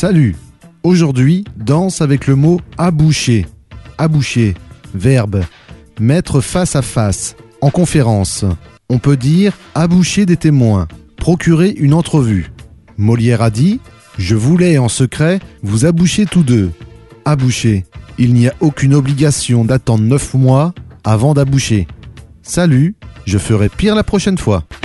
Salut. Aujourd'hui, danse avec le mot aboucher. Aboucher, verbe. Mettre face à face. En conférence. On peut dire aboucher des témoins. Procurer une entrevue. Molière a dit « Je voulais en secret vous aboucher tous deux ». Aboucher. Il n'y a aucune obligation d'attendre 9 mois avant d'aboucher. Salut, je ferai pire la prochaine fois.